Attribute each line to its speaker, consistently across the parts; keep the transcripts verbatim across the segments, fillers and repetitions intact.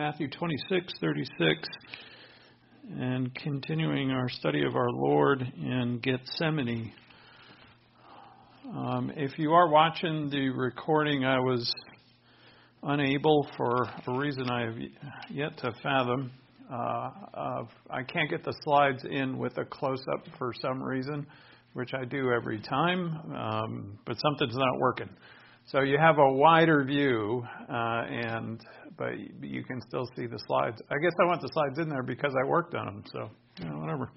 Speaker 1: Matthew twenty-six thirty-six, and continuing our study of our Lord in Gethsemane. Um, if you are watching the recording, I was unable, for a reason I have yet to fathom. Uh, uh, I can't get the slides in with a close-up for some reason, which I do every time, um, but something's not working. So you have a wider view, uh, and but you can still see the slides. I guess I want the slides in there because I worked on them, so you know, whatever.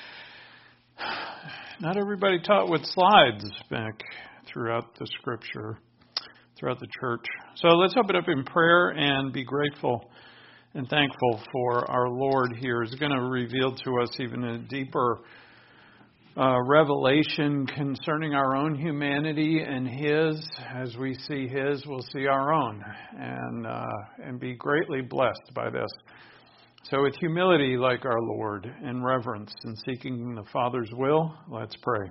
Speaker 1: Not everybody taught with slides back throughout the Scripture, throughout the church. So let's open up in prayer and be grateful and thankful for our Lord here is going to reveal to us even a deeper uh, revelation concerning our own humanity and His. As we see His, we'll see our own, and uh, and be greatly blessed by this. So with humility like our Lord and reverence and seeking the Father's will, let's pray.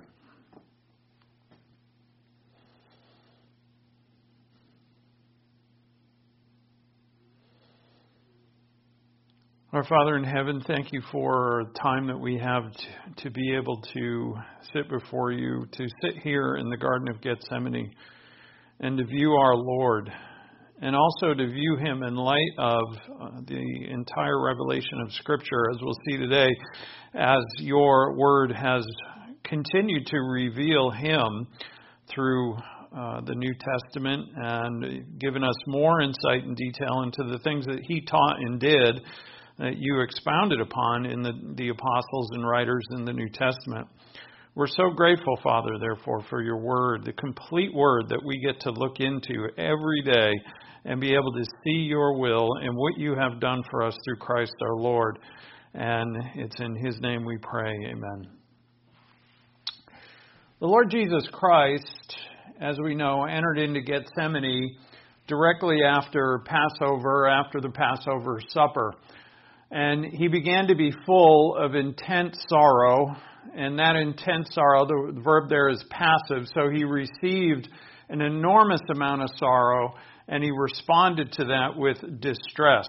Speaker 1: Our Father in heaven, thank you for the time that we have to, to be able to sit before you, to sit here in the Garden of Gethsemane and to view our Lord, and also to view Him in light of uh, the entire revelation of Scripture, as we'll see today, as your Word has continued to reveal Him through uh, the New Testament and given us more insight and detail into the things that He taught and did that you expounded upon in the, the apostles and writers in the New Testament. We're so grateful, Father, therefore, for your word, the complete word that we get to look into every day and be able to see your will and what you have done for us through Christ our Lord. And it's in His name we pray. Amen. The Lord Jesus Christ, as we know, entered into Gethsemane directly after Passover, after the Passover supper. And he began to be full of intense sorrow, and that intense sorrow, the verb there is passive, so he received an enormous amount of sorrow, and he responded to that with distress.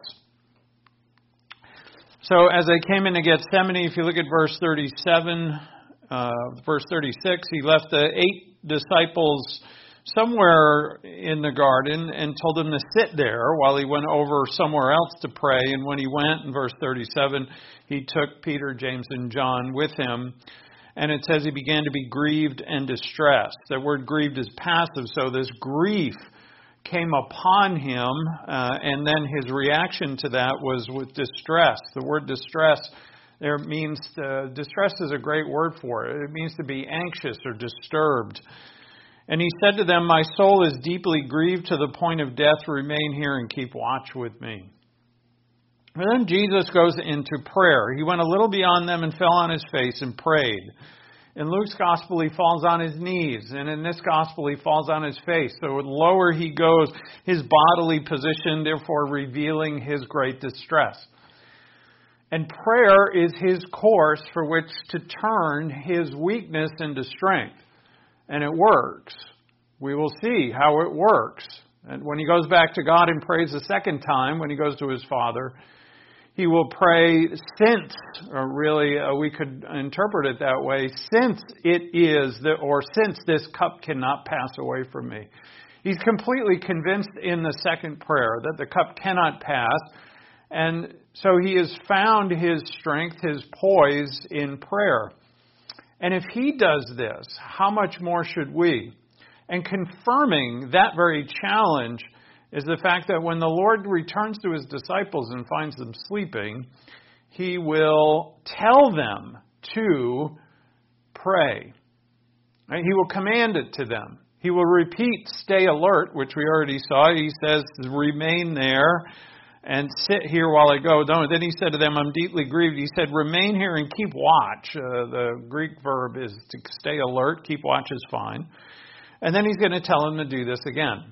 Speaker 1: So as they came into Gethsemane, if you look at verse thirty-seven, uh, verse thirty-six, he left the eight disciples somewhere in the garden and told them to sit there while he went over somewhere else to pray. And when he went, in verse thirty-seven, he took Peter, James, and John with him. And it says he began to be grieved and distressed. The word grieved is passive, so this grief came upon him, uh, and then his reaction to that was with distress. The word distress there means, uh, distress is a great word for it. It means to be anxious or disturbed. And he said to them, "My soul is deeply grieved to the point of death. Remain here and keep watch with me." And then Jesus goes into prayer. He went a little beyond them and fell on his face and prayed. In Luke's gospel, he falls on his knees. And in this gospel, he falls on his face. So the lower he goes, his bodily position, therefore revealing his great distress. And prayer is his course for which to turn his weakness into strength. And it works. We will see how it works. And when he goes back to God and prays the second time, when he goes to his Father, he will pray since, or really uh, we could interpret it that way, since it is, that, or since this cup cannot pass away from me. He's completely convinced in the second prayer that the cup cannot pass. And so he has found his strength, his poise in prayer. And if he does this, how much more should we? And confirming that very challenge is the fact that when the Lord returns to his disciples and finds them sleeping, he will tell them to pray. Right? He will command it to them. He will repeat, "Stay alert," which we already saw. He says, "Remain there and sit here while I go." Then he said to them, "I'm deeply grieved." He said, "Remain here and keep watch." Uh, the Greek verb is to stay alert. Keep watch is fine. And then he's going to tell them to do this again.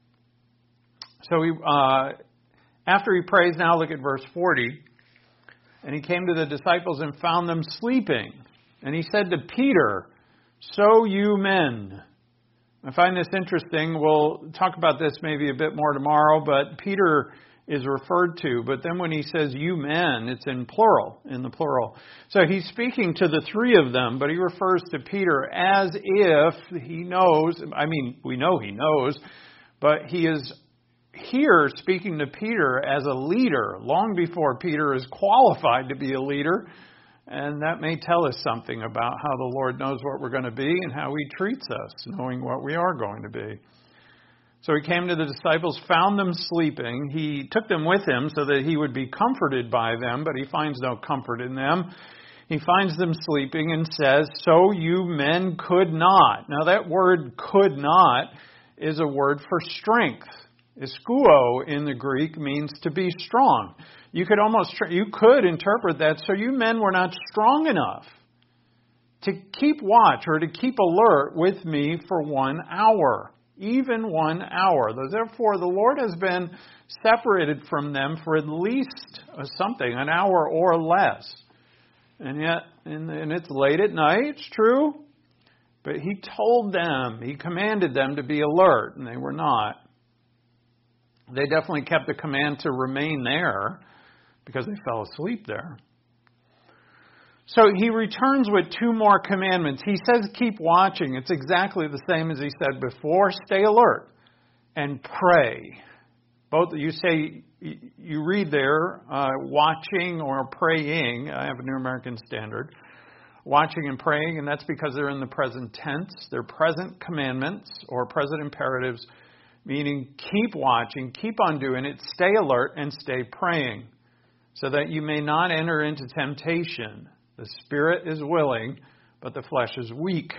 Speaker 1: So he, uh, after he prays, now look at verse forty. "And he came to the disciples and found them sleeping. And he said to Peter, 'So you men.'" I find this interesting. We'll talk about this maybe a bit more tomorrow, but Peter is referred to. But then when he says you men, it's in plural, in the plural. So he's speaking to the three of them, but he refers to Peter as if he knows. I mean, we know he knows, but he is here speaking to Peter as a leader long before Peter is qualified to be a leader. And that may tell us something about how the Lord knows what we're going to be and how he treats us, knowing what we are going to be. So he came to the disciples, found them sleeping. He took them with him so that he would be comforted by them, but he finds no comfort in them. He finds them sleeping and says, so you men could not. Now that word could not is a word for strength. Iskuo in the Greek means to be strong. You could almost, you could interpret that, so you men were not strong enough to keep watch or to keep alert with me for one hour. Even one hour. Therefore, the Lord has been separated from them for at least something, an hour or less. And yet, and it's late at night, it's true. But he told them, he commanded them to be alert, and they were not. They definitely kept the command to remain there because they fell asleep there. So he returns with two more commandments. He says keep watching. It's exactly the same as he said before. Stay alert and pray. Both you say, you read there, uh, watching or praying. I have a New American Standard. Watching and praying, and that's because they're in the present tense. They're present commandments or present imperatives, meaning keep watching, keep on doing it, stay alert, and stay praying, so that you may not enter into temptation. The spirit is willing, but the flesh is weak.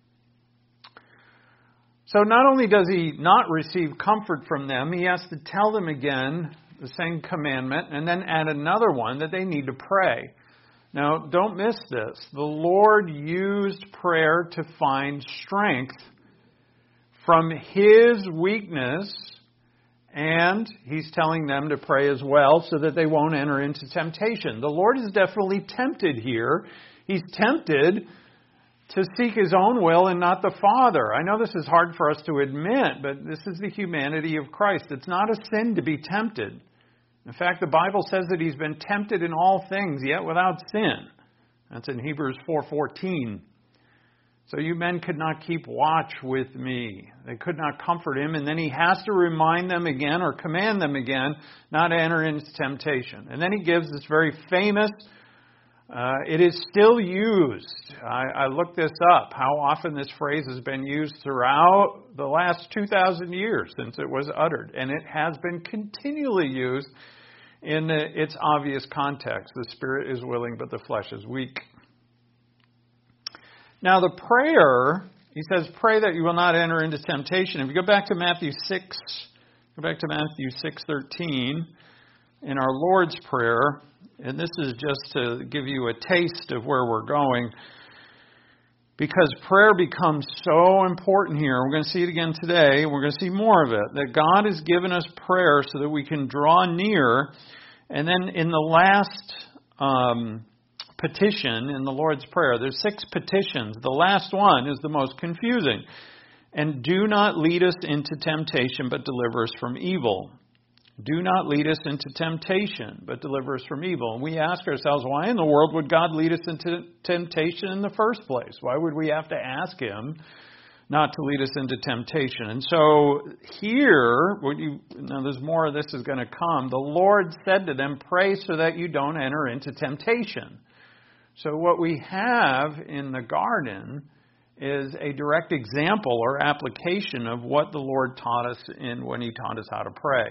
Speaker 1: So not only does he not receive comfort from them, he has to tell them again the same commandment and then add another one that they need to pray. Now, don't miss this. The Lord used prayer to find strength from his weakness, and he's telling them to pray as well so that they won't enter into temptation. The Lord is definitely tempted here. He's tempted to seek his own will and not the Father. I know this is hard for us to admit, but this is the humanity of Christ. It's not a sin to be tempted. In fact, the Bible says that he's been tempted in all things, yet without sin. That's in Hebrews four fourteen. So you men could not keep watch with me. They could not comfort him. And then he has to remind them again or command them again not to enter into temptation. And then he gives this very famous, uh, it is still used. I, I looked this up, how often this phrase has been used throughout the last two thousand years since it was uttered. And it has been continually used in its obvious context. The spirit is willing, but the flesh is weak. Now the prayer, he says, pray that you will not enter into temptation. If you go back to Matthew six, go back to Matthew six thirteen, in our Lord's Prayer, and this is just to give you a taste of where we're going, because prayer becomes so important here. We're going to see it again today. We're going to see more of it, that God has given us prayer so that we can draw near. And then in the last um petition in the Lord's Prayer, there's six petitions. The last one is the most confusing. And do not lead us into temptation, but deliver us from evil. Do not lead us into temptation, but deliver us from evil. And we ask ourselves, why in the world would God lead us into temptation in the first place? Why would we have to ask him not to lead us into temptation? And so here, when you, now there's more of this is going to come. The Lord said to them, pray so that you don't enter into temptation. So what we have in the garden is a direct example or application of what the Lord taught us in when he taught us how to pray.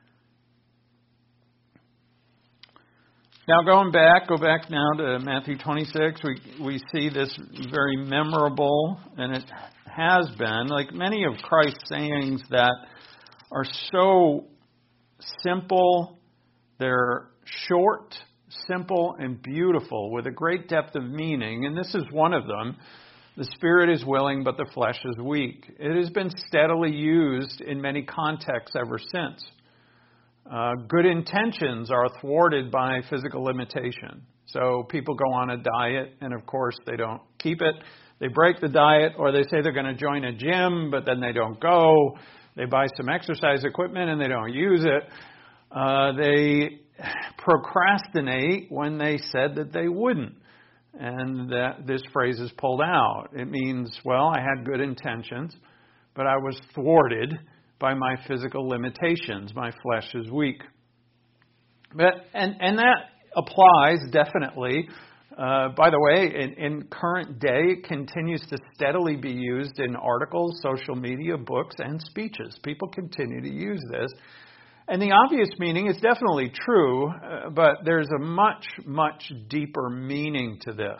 Speaker 1: Now going back, go back now to Matthew twenty-six, we, we see this very memorable, and it has been, like many of Christ's sayings that are so simple, they're short, simple and beautiful with a great depth of meaning, and this is one of them. The spirit is willing, but the flesh is weak. It has been steadily used in many contexts ever since. Uh, good intentions are thwarted by physical limitation. So people go on a diet, and of course they don't keep it. They break the diet, or they say they're going to join a gym, but then they don't go. They buy some exercise equipment and they don't use it. Uh, they procrastinate when they said that they wouldn't. And that this phrase is pulled out. It means, well, I had good intentions, but I was thwarted by my physical limitations. My flesh is weak. But and and that applies definitely. Uh, by the way, in, in current day, it continues to steadily be used in articles, social media, books, and speeches. People continue to use this. And the obvious meaning is definitely true, uh, but there's a much, much deeper meaning to this.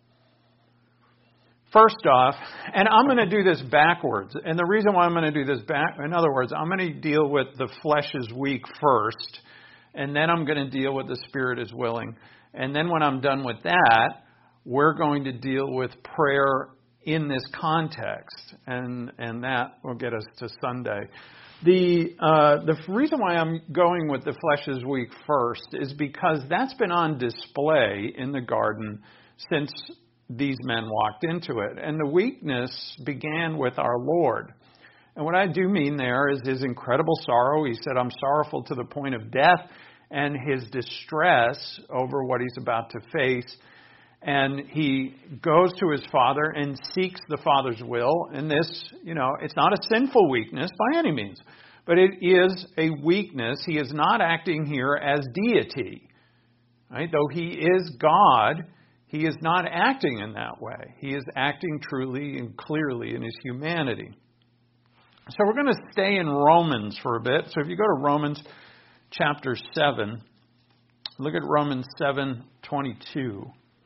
Speaker 1: First off, and I'm going to do this backwards. And the reason why I'm going to do this back, in other words, I'm going to deal with the flesh is weak first, and then I'm going to deal with the spirit is willing. And then when I'm done with that, we're going to deal with prayer in this context, and and that will get us to Sunday. The uh, the reason why I'm going with the flesh is weak first is because that's been on display in the garden since these men walked into it. And the weakness began with our Lord. And what I do mean there is his incredible sorrow. He said, I'm sorrowful to the point of death, and his distress over what he's about to face. And he goes to his Father and seeks the Father's will. And this, you know, it's not a sinful weakness by any means, but it is a weakness. He is not acting here as deity, right? Though he is God, he is not acting in that way. He is acting truly and clearly in his humanity. So we're going to stay in Romans for a bit. So if you go to Romans chapter seven, look at Romans seven twenty-two.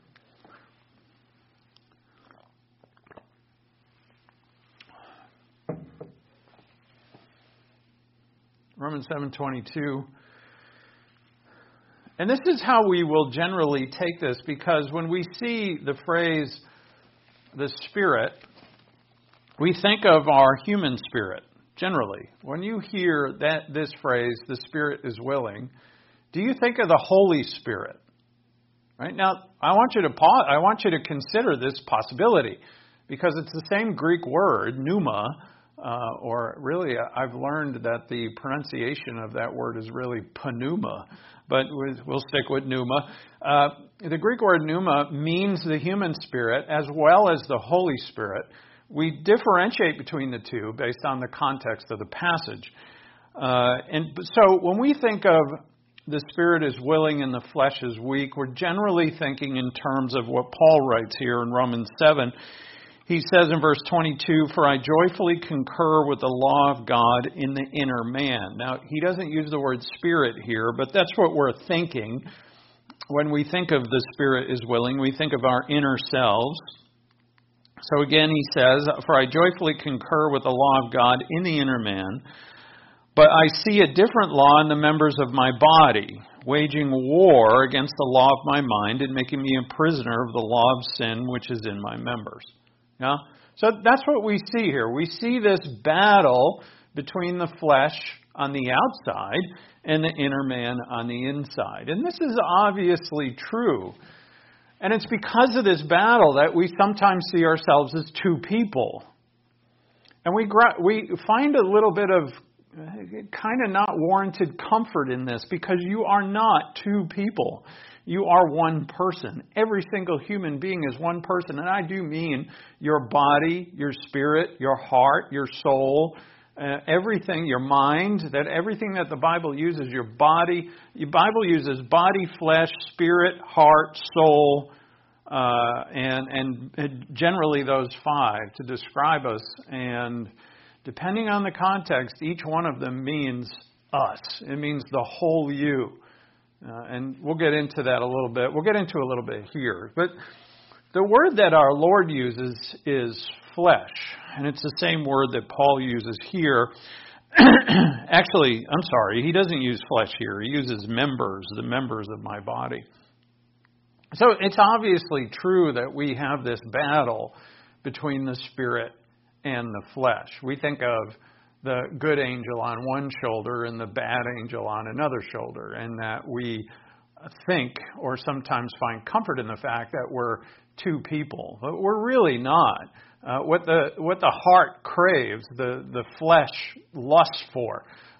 Speaker 1: Romans seven twenty-two. And this is how we will generally take this, because when we see the phrase, the Spirit, we think of our human spirit, generally. When you hear that this phrase, the Spirit is willing, do you think of the Holy Spirit? Right? Now, I want you to pause, I want you to consider this possibility, because it's the same Greek word, pneuma, Uh, or really, I've learned that the pronunciation of that word is really pneuma, but we'll stick with pneuma. Uh, the Greek word pneuma means the human spirit as well as the Holy Spirit. We differentiate between the two based on the context of the passage. Uh, and so when we think of the spirit is willing and the flesh is weak, we're generally thinking in terms of what Paul writes here in Romans seven. He says in verse twenty-two, for I joyfully concur with the law of God in the inner man. Now, he doesn't use the word spirit here, but that's what we're thinking. When we think of the spirit is willing, we think of our inner selves. So again, he says, for I joyfully concur with the law of God in the inner man, but I see a different law in the members of my body, waging war against the law of my mind and making me a prisoner of the law of sin which is in my members. Yeah? So that's what we see here. We see this battle between the flesh on the outside and the inner man on the inside. And this is obviously true. And it's because of this battle that we sometimes see ourselves as two people. And we we find a little bit of kind of not warranted comfort in this, because you are not two people. You are one person. Every single human being is one person. And I do mean your body, your spirit, your heart, your soul, uh, everything, your mind, that everything that the Bible uses, your body, the Bible uses body, flesh, spirit, heart, soul, uh, and, and generally those five to describe us. And depending on the context, each one of them means us. It means the whole you. Uh, and we'll get into that a little bit. We'll get into a little bit here. But the word that our Lord uses is flesh. And it's the same word that Paul uses here. Actually, I'm sorry, he doesn't use flesh here. He uses members, the members of my body. So it's obviously true that we have this battle between the spirit and the flesh. We think of the good angel on one shoulder and the bad angel on another shoulder, and that we think or sometimes find comfort in the fact that we're two people, but we're really not. Uh, what the what the heart craves, the, the flesh lusts for,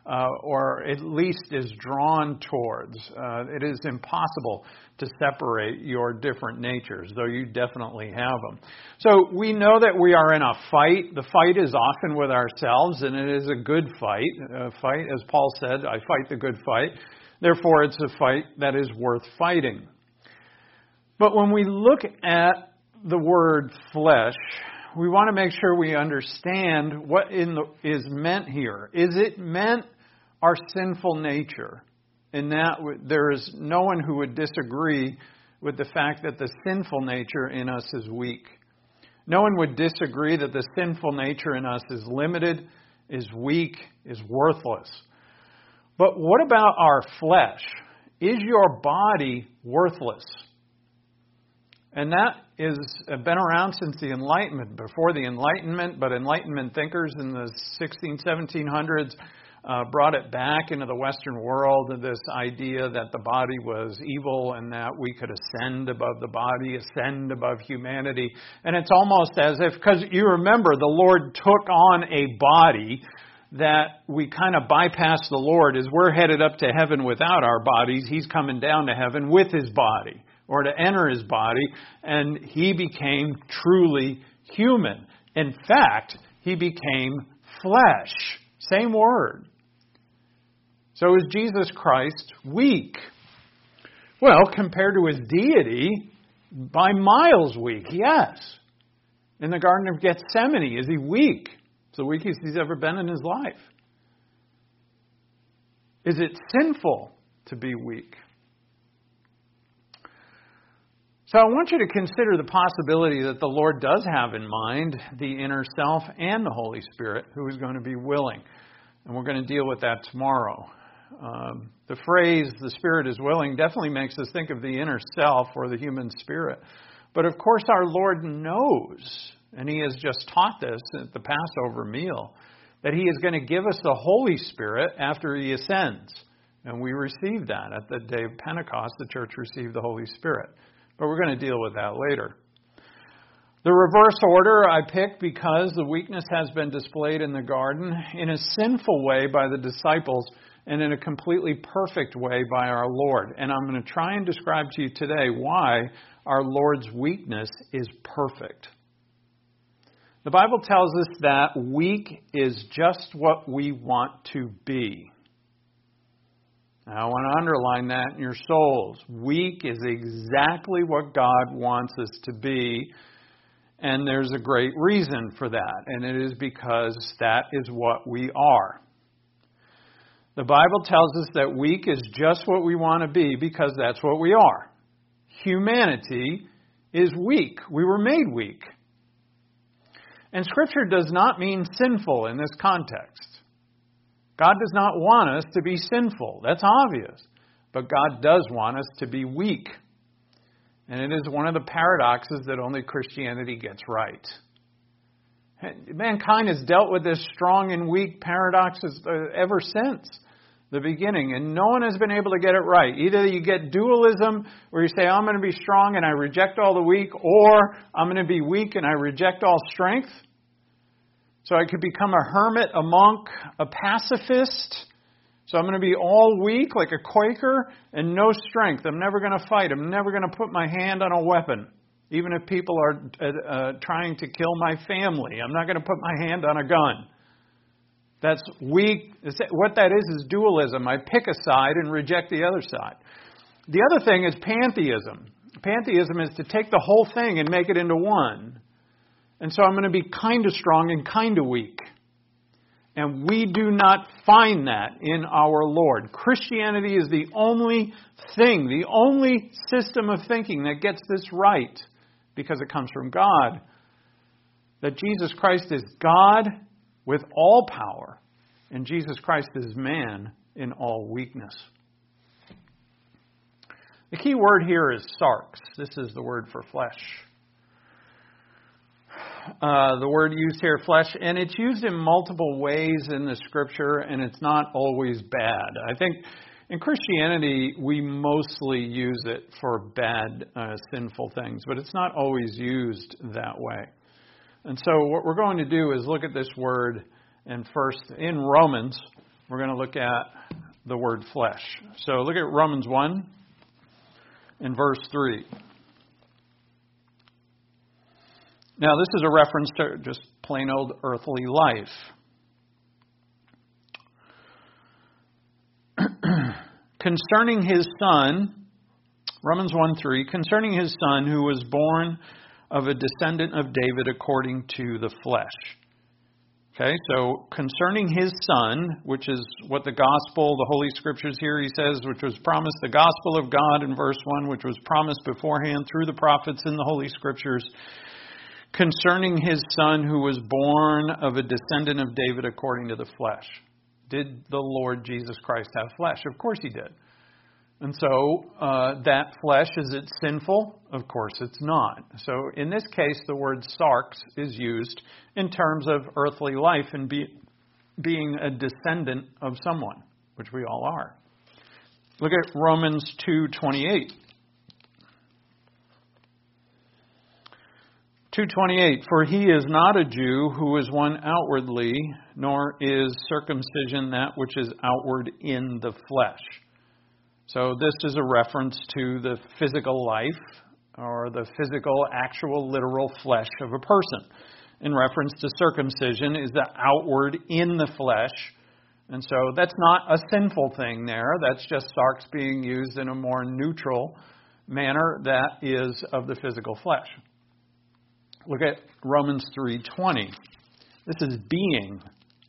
Speaker 1: uh, or at least is drawn towards. Uh, it is impossible to separate your different natures, though you definitely have them. So we know that we are in a fight. The fight is often with ourselves, and it is a good fight. A fight, as Paul said, I fight the good fight. Therefore, it's a fight that is worth fighting. But when we look at the word flesh, we want to make sure we understand what in the, is meant here. Is it meant our sinful nature? In that there is no one who would disagree with the fact that the sinful nature in us is weak. No one would disagree that the sinful nature in us is limited, is weak, is worthless. But what about our flesh? Is your body worthless? And that has been around since the Enlightenment, before the Enlightenment, but Enlightenment thinkers in the sixteen, seventeen hundreds uh, brought it back into the Western world, this idea that the body was evil and that we could ascend above the body, ascend above humanity. And it's almost as if, because you remember, the Lord took on a body that we kind of bypass the Lord. As we're headed up to heaven without our bodies, He's coming down to heaven with His body, or to enter His body, and He became truly human. In fact, He became flesh. Same word. So is Jesus Christ weak? Well, compared to His deity, by miles weak, yes. In the Garden of Gethsemane, is He weak? It's the weakest He's ever been in His life. Is it sinful to be weak? So I want you to consider the possibility that the Lord does have in mind the inner self and the Holy Spirit, who is going to be willing. And we're going to deal with that tomorrow. Um, the phrase, the Spirit is willing, definitely makes us think of the inner self or the human spirit. But of course our Lord knows, and He has just taught this at the Passover meal, that He is going to give us the Holy Spirit after He ascends. And we receive that. At the day of Pentecost, the church received the Holy Spirit. But we're going to deal with that later. The reverse order I picked because the weakness has been displayed in the garden in a sinful way by the disciples and in a completely perfect way by our Lord. And I'm going to try and describe to you today why our Lord's weakness is perfect. The Bible tells us that weak is just what we want to be. Now, I want to underline that in your souls. Weak is exactly what God wants us to be, and there's a great reason for that, and it is because that is what we are. The Bible tells us that weak is just what we want to be because that's what we are. Humanity is weak. We were made weak. And Scripture does not mean sinful in this context. God does not want us to be sinful. That's obvious. But God does want us to be weak. And it is one of the paradoxes that only Christianity gets right. Mankind has dealt with this strong and weak paradox ever since the beginning, and no one has been able to get it right. Either you get dualism, where you say, I'm going to be strong and I reject all the weak, or I'm going to be weak and I reject all strength. So I could become a hermit, a monk, a pacifist. So I'm going to be all weak like a Quaker and no strength. I'm never going to fight. I'm never going to put my hand on a weapon, even if people are uh, trying to kill my family. I'm not going to put my hand on a gun. That's weak. What that is is dualism. I pick a side and reject the other side. The other thing is pantheism. Pantheism is to take the whole thing and make it into one. And so I'm going to be kind of strong and kind of weak. And we do not find that in our Lord. Christianity is the only thing, the only system of thinking that gets this right, because it comes from God. That Jesus Christ is God with all power, and Jesus Christ is man in all weakness. The key word here is sarx. This is the word for flesh. Uh, the word used here, flesh, and it's used in multiple ways in the Scripture, and it's not always bad. I think in Christianity, we mostly use it for bad, uh, sinful things, but it's not always used that way. And so what we're going to do is look at this word and first in Romans, we're going to look at the word flesh. So look at Romans one in verse three. Now this is a reference to just plain old earthly life. Concerning his son, Romans one three, concerning his son who was born of a descendant of David according to the flesh. Okay, so concerning his son, which is what the gospel, the Holy Scriptures here, he says, which was promised, the gospel of God in verse one, which was promised beforehand through the prophets in the Holy Scriptures, concerning his son who was born of a descendant of David according to the flesh. Did the Lord Jesus Christ have flesh? Of course he did. And so uh, that flesh, is it sinful? Of course it's not. So in this case, the word sarx is used in terms of earthly life and be, being a descendant of someone, which we all are. Look at Romans two twenty-eight. two twenty-eight, for he is not a Jew who is one outwardly, nor is circumcision that which is outward in the flesh. So this is a reference to the physical life or the physical, actual, literal flesh of a person. In reference to circumcision is the outward in the flesh. And so that's not a sinful thing there. That's just sarx being used in a more neutral manner that is of the physical flesh. Look at Romans three twenty. This is being.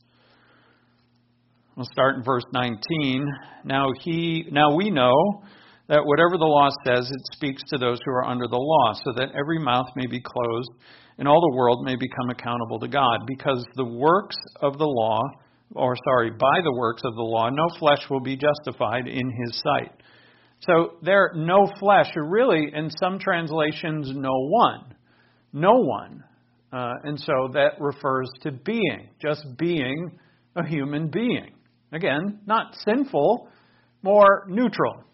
Speaker 1: We'll start in verse nineteen. Now he, now we know that whatever the law says, it speaks to those who are under the law, so that every mouth may be closed and all the world may become accountable to God. Because the works of the law, or sorry, by the works of the law, no flesh will be justified in his sight. So there, no flesh, or really, in some translations, no one. No one. Uh, and so that refers to being, just being a human being. Again, not sinful, more neutral.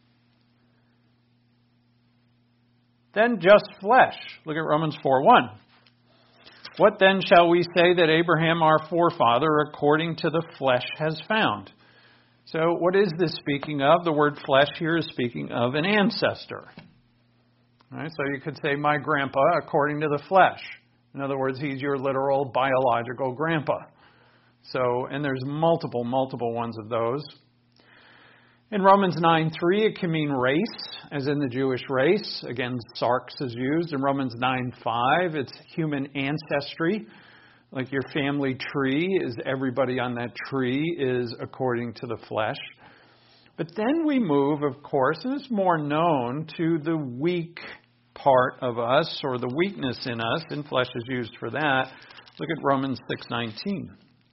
Speaker 1: Then just flesh. Look at Romans four one. What then shall we say that Abraham our forefather according to the flesh has found? So what is this speaking of? The word flesh here is speaking of an ancestor. All right, so you could say my grandpa according to the flesh. In other words, he's your literal biological grandpa. So, and there's multiple, multiple ones of those. In Romans nine three, it can mean race, as in the Jewish race. Again, sarx is used. In Romans nine five, it's human ancestry. Like your family tree is everybody on that tree is according to the flesh. But then we move, of course, and it's more known to the weak part of us, or the weakness in us, and flesh is used for that. Look at Romans six nineteen.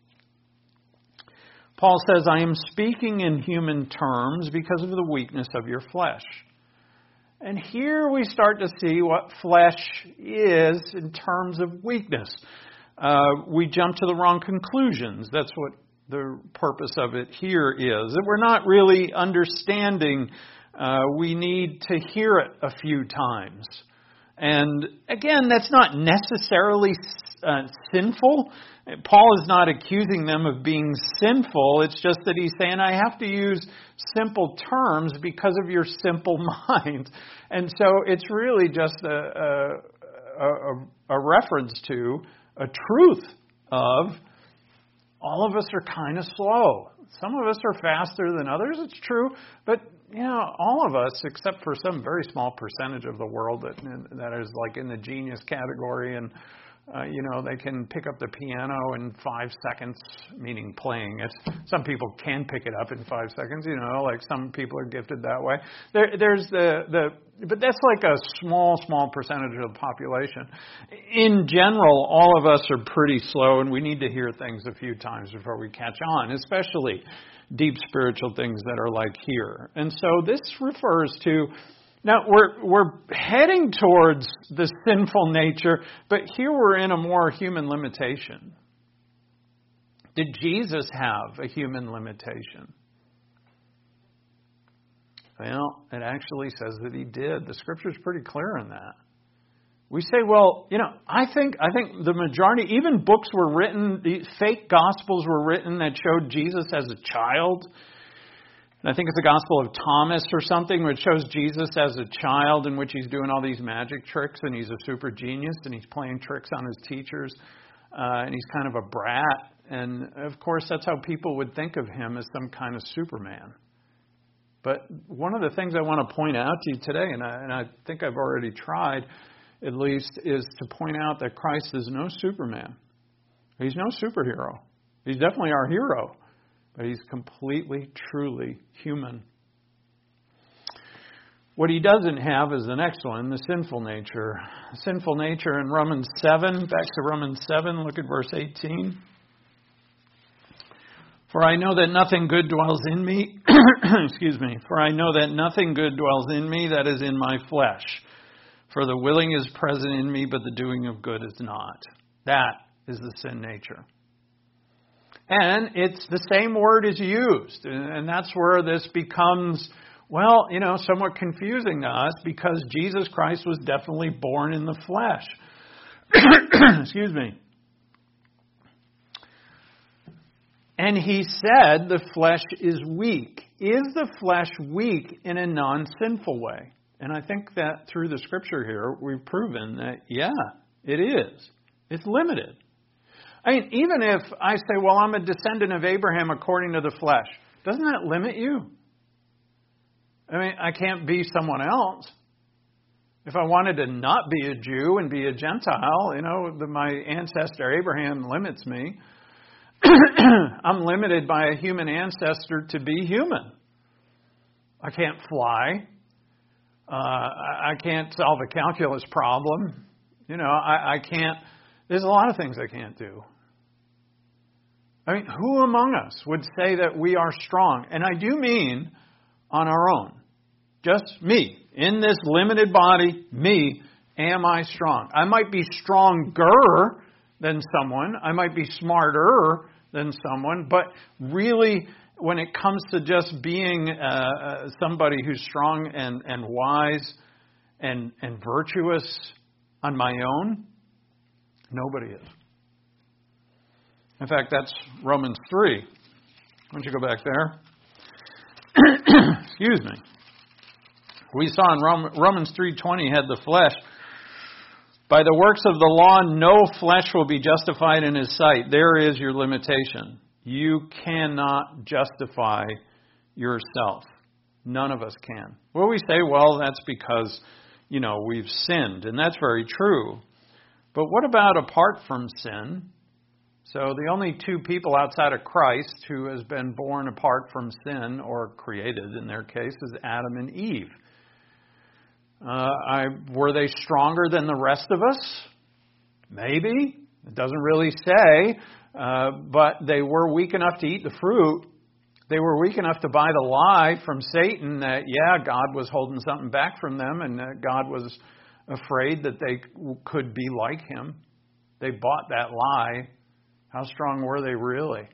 Speaker 1: Paul says, I am speaking in human terms because of the weakness of your flesh. And here we start to see what flesh is in terms of weakness. Uh, we jump to the wrong conclusions. That's what the purpose of it here is. That we're not really understanding. Uh, we need to hear it a few times. And again, that's not necessarily uh, sinful. Paul is not accusing them of being sinful. It's just that he's saying, I have to use simple terms because of your simple mind. And so it's really just a, a, a, a reference to a truth of all of us are kind of slow. Some of us are faster than others, it's true. But, you know, all of us, except for some very small percentage of the world that that is like in the genius category, and, uh, you know, they can pick up the piano in five seconds, meaning playing it. Some people can pick it up in five seconds, you know, like some people are gifted that way. There, there's the, the, but that's like a small, small percentage of the population. In general, all of us are pretty slow, and we need to hear things a few times before we catch on, especially deep spiritual things that are like here. And so this refers to, now we're we're heading towards the sinful nature, but here we're in a more human limitation. Did Jesus have a human limitation? Well, it actually says that he did. The Scripture's pretty clear on that. We say, well, you know, I think I think the majority, even books were written, these fake gospels were written that showed Jesus as a child. And I think it's the Gospel of Thomas or something, which shows Jesus as a child in which he's doing all these magic tricks and he's a super genius and he's playing tricks on his teachers uh, and he's kind of a brat. And of course, that's how people would think of him, as some kind of Superman. But one of the things I want to point out to you today, and I, and I think I've already tried at least, is to point out that Christ is no Superman. He's no superhero. He's definitely our hero, but he's completely, truly human. What he doesn't have is the next one, the sinful nature. The sinful nature in Romans seven, back to Romans seven, look at verse eighteen. For I know that nothing good dwells in me, excuse me, for I know that nothing good dwells in me, that is in my flesh. For the willing is present in me, but the doing of good is not. That is the sin nature. And it's the same word is used. And that's where this becomes, well, you know, somewhat confusing to us, because Jesus Christ was definitely born in the flesh. Excuse me. And he said the flesh is weak. Is the flesh weak in a non-sinful way? And I think that through the scripture here, we've proven that, yeah, it is. It's limited. I mean, even if I say, well, I'm a descendant of Abraham according to the flesh, doesn't that limit you? I mean, I can't be someone else. If I wanted to not be a Jew and be a Gentile, you know, the, my ancestor Abraham limits me. I'm limited by a human ancestor to be human. I can't fly. Uh, I, I can't solve a calculus problem. You know, I, I can't. There's a lot of things I can't do. I mean, who among us would say that we are strong? And I do mean on our own. Just me. In this limited body, me, am I strong? I might be stronger than someone. I might be smarter than someone. But really, when it comes to just being uh, somebody who's strong and, and wise and, and virtuous on my own, nobody is. In fact, that's Romans three. Why don't you go back there? Excuse me. We saw in Romans three twenty had the flesh. By the works of the law, no flesh will be justified in his sight. There is your limitation. You cannot justify yourself. None of us can. Well, we say, well, that's because, you know, we've sinned. And that's very true. But what about apart from sin? So the only two people outside of Christ who has been born apart from sin, or created in their case, is Adam and Eve. Uh, I, were they stronger than the rest of us? Maybe. It doesn't really say. Uh, but they were weak enough to eat the fruit. They were weak enough to buy the lie from Satan that, yeah, God was holding something back from them and that God was afraid that they could be like him. They bought that lie. How strong were they really?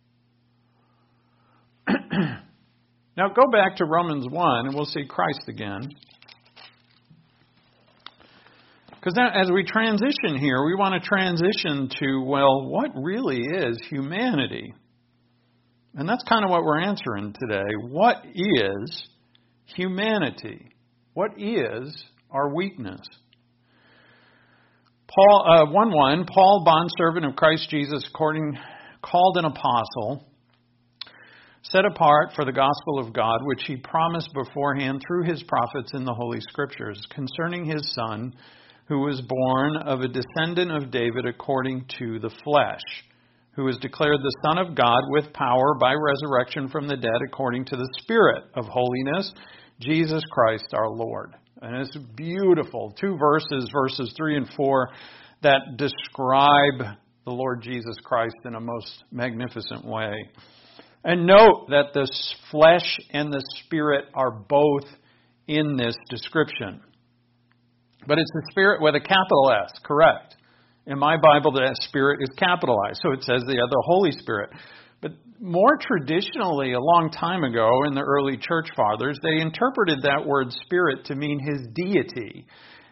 Speaker 1: Now go back to Romans one and we'll see Christ again. Because as we transition here, we want to transition to, well, what really is humanity? And that's kind of what we're answering today. What is humanity? What is our weakness? Paul uh, one one, Paul, bondservant of Christ Jesus, according, called an apostle, set apart for the gospel of God, which he promised beforehand through his prophets in the Holy Scriptures, concerning his Son, who was born of a descendant of David according to the flesh, who was declared the Son of God with power by resurrection from the dead according to the Spirit of holiness, Jesus Christ our Lord. And it's beautiful. Two verses, verses three and four, that describe the Lord Jesus Christ in a most magnificent way. And note that the flesh and the Spirit are both in this description. But it's the Spirit with a capital S, correct. In my Bible, the Spirit is capitalized, so it says the other Holy Spirit. But more traditionally, a long time ago in the early church fathers, they interpreted that word Spirit to mean his deity.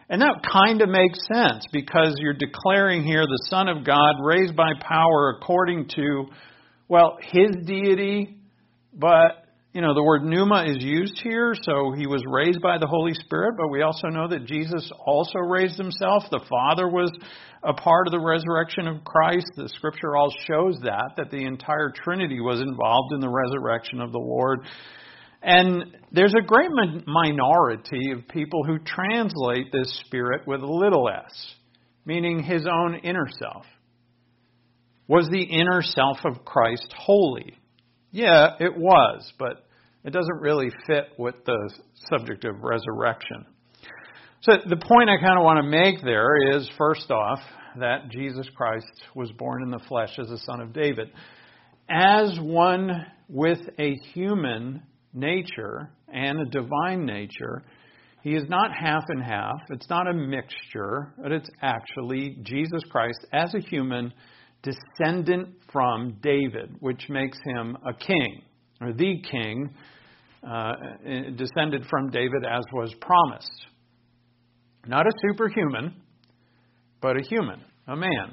Speaker 1: And that kind of makes sense because you're declaring here the Son of God raised by power according to, well, His deity, but, you know, the word pneuma is used here, so He was raised by the Holy Spirit, but we also know that Jesus also raised Himself. The Father was a part of the resurrection of Christ. The Scripture all shows that, that the entire Trinity was involved in the resurrection of the Lord. And there's a great minority of people who translate this Spirit with a little s, meaning His own inner self. Was the inner self of Christ holy? Yeah, it was, but it doesn't really fit with the subject of resurrection. So the point I kind of want to make there is, first off, that Jesus Christ was born in the flesh as a son of David. As one with a human nature and a divine nature, He is not half and half. It's not a mixture, but it's actually Jesus Christ as a human descendant from David, which makes Him a king, or the king, uh, descended from David as was promised. Not a superhuman, but a human, a man.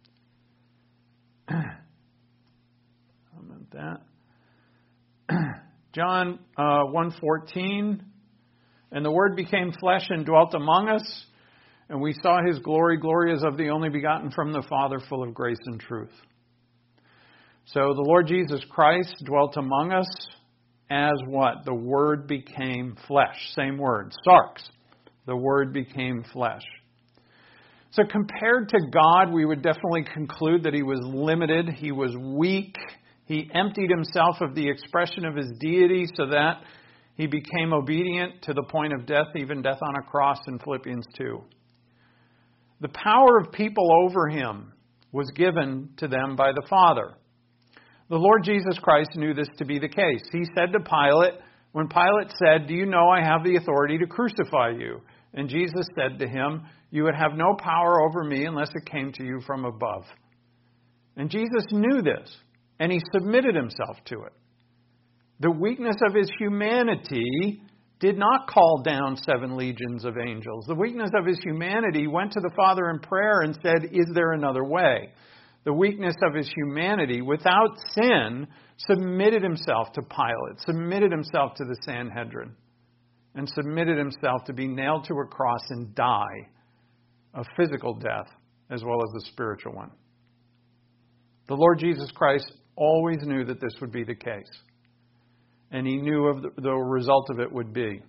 Speaker 1: How about that? John uh, one fourteen, and the Word became flesh and dwelt among us, and we saw His glory, glory as of the only begotten from the Father, full of grace and truth. So the Lord Jesus Christ dwelt among us as what? The Word became flesh. Same word, sarx. The Word became flesh. So compared to God, we would definitely conclude that He was limited. He was weak. He emptied Himself of the expression of His deity so that He became obedient to the point of death, even death on a cross in Philippians two. The power of people over Him was given to them by the Father. The Lord Jesus Christ knew this to be the case. He said to Pilate, when Pilate said, "Do you know I have the authority to crucify you?" And Jesus said to him, "You would have no power over me unless it came to you from above." And Jesus knew this, and He submitted Himself to it. The weakness of His humanity did not call down seven legions of angels. The weakness of His humanity went to the Father in prayer and said, "Is there another way?" The weakness of His humanity, without sin, submitted Himself to Pilate, submitted Himself to the Sanhedrin, and submitted Himself to be nailed to a cross and die a physical death as well as a spiritual one. The Lord Jesus Christ always knew that this would be the case. And He knew of the, the result of it would be.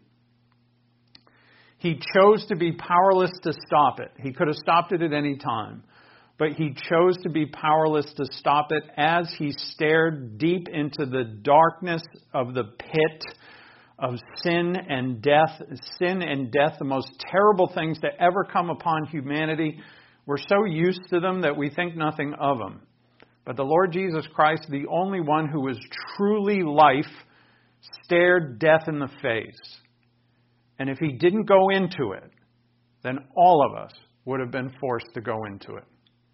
Speaker 1: He chose to be powerless to stop it. He could have stopped it at any time. But He chose to be powerless to stop it as He stared deep into the darkness of the pit of sin and death. Sin and death, the most terrible things to ever come upon humanity. We're so used to them that we think nothing of them. But the Lord Jesus Christ, the only one who was truly life, stared death in the face. And if He didn't go into it, then all of us would have been forced to go into it.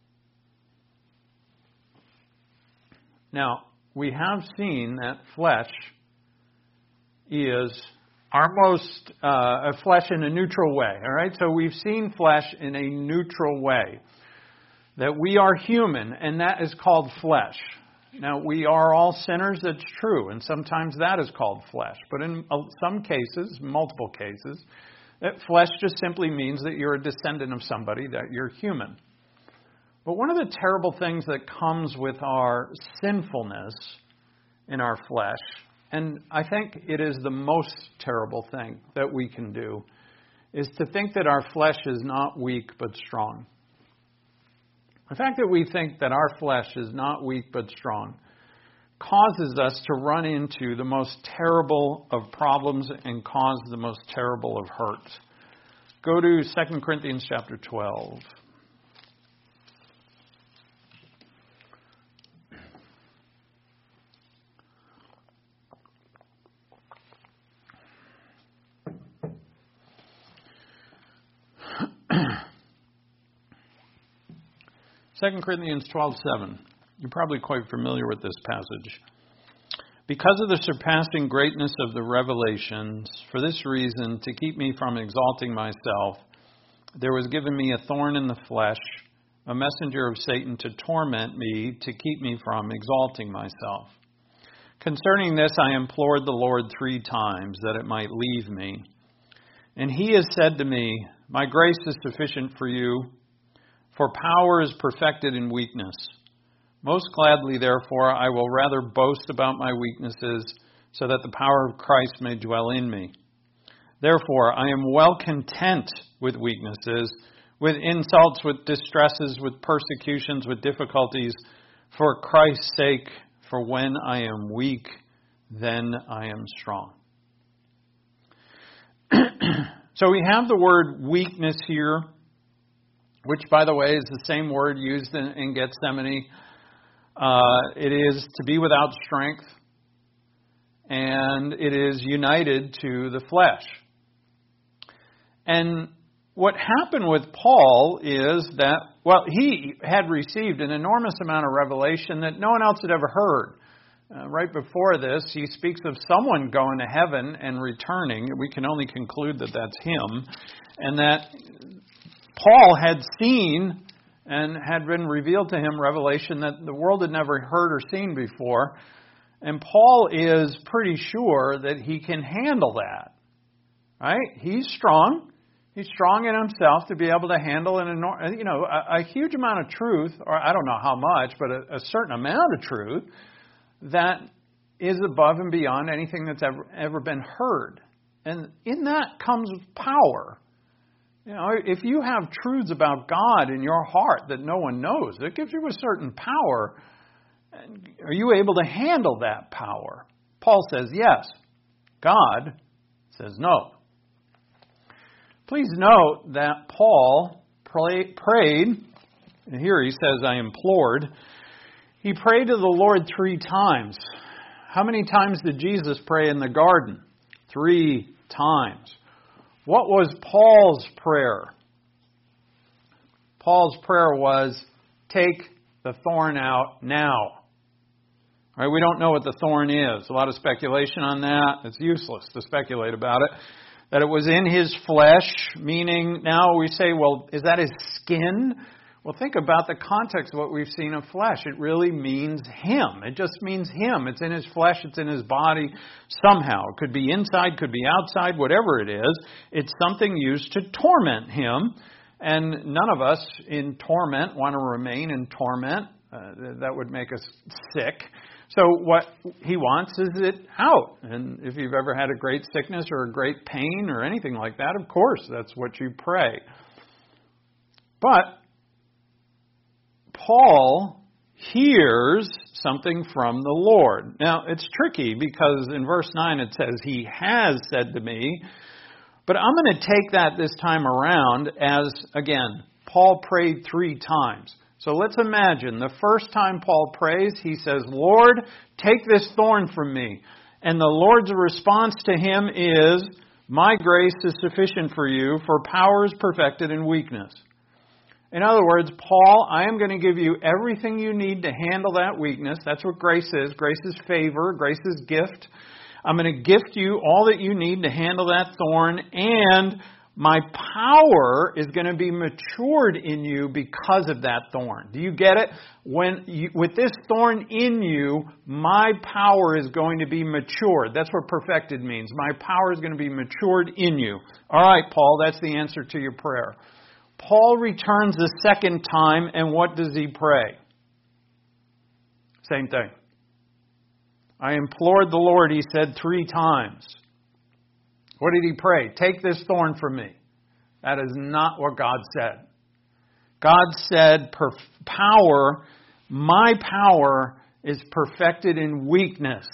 Speaker 1: Now, we have seen that flesh is our most, uh, a flesh in a neutral way. All right, so we've seen flesh in a neutral way. That we are human, and that is called flesh. Now, we are all sinners, that's true, and sometimes that is called flesh. But in some cases, multiple cases, that flesh just simply means that you're a descendant of somebody, that you're human. But one of the terrible things that comes with our sinfulness in our flesh, and I think it is the most terrible thing that we can do, is to think that our flesh is not weak but strong. The fact that we think that our flesh is not weak but strong causes us to run into the most terrible of problems and cause the most terrible of hurts. Go to Second Corinthians chapter twelve. Second Corinthians twelve seven. You're probably quite familiar with this passage. Because of the surpassing greatness of the revelations, for this reason, to keep me from exalting myself, there was given me a thorn in the flesh, a messenger of Satan to torment me, to keep me from exalting myself. Concerning this I implored the Lord three times that it might leave me. And he has said to me, my grace is sufficient for you, for power is perfected in weakness. Most gladly, therefore, I will rather boast about my weaknesses, so that the power of Christ may dwell in me. Therefore, I am well content with weaknesses, with insults, with distresses, with persecutions, with difficulties, for Christ's sake. For when I am weak, then I am strong. So we have the word weakness here, which, by the way, is the same word used in, in Gethsemane. Uh, it is to be without strength, and it is united to the flesh. And what happened with Paul is that, well, he had received an enormous amount of revelation that no one else had ever heard. Uh, right before this, he speaks of someone going to heaven and returning. We can only conclude that that's him. And that Paul had seen and had been revealed to him revelation that the world had never heard or seen before. And Paul is pretty sure that he can handle that. Right? He's strong. He's strong in himself to be able to handle an enormous, you know, a, a huge amount of truth, or I don't know how much, but a, a certain amount of truth that is above and beyond anything that's ever ever been heard. And in that comes power. You know, if you have truths about God in your heart that no one knows, it gives you a certain power. Are you able to handle that power? Paul says yes. God says no. Please note that Paul pray, prayed, and here he says, I implored. He prayed to the Lord three times. How many times did Jesus pray in the garden? Three times. What was Paul's prayer? Paul's prayer was, take the thorn out now. Right? We don't know what the thorn is. A lot of speculation on that. It's useless to speculate about it. That it was in his flesh, meaning now we say, well, is that his skin? Well, think about the context of what we've seen of flesh. It really means him. It just means him. It's in his flesh. It's in his body somehow. It could be inside, could be outside, whatever it is. It's something used to torment him. And none of us in torment want to remain in torment. Uh, that would make us sick. So what he wants is it out. And if you've ever had a great sickness or a great pain or anything like that, of course, that's what you pray. But Paul hears something from the Lord. Now, it's tricky because in verse nine it says, he has said to me. But I'm going to take that this time around as, again, Paul prayed three times. So let's imagine the first time Paul prays, he says, Lord, take this thorn from me. And the Lord's response to him is, my grace is sufficient for you, for power is perfected in weakness. In other words, Paul, I am going to give you everything you need to handle that weakness. That's what grace is. Grace is favor. Grace is gift. I'm going to gift you all that you need to handle that thorn, and my power is going to be matured in you because of that thorn. Do you get it? When you, with this thorn in you, my power is going to be matured. That's what perfected means. My power is going to be matured in you. All right, Paul, that's the answer to your prayer. Paul returns the second time, and what does he pray? Same thing. I implored the Lord, he said three times. What did he pray? Take this thorn from me. That is not what God said. God said, power, my power is perfected in weakness.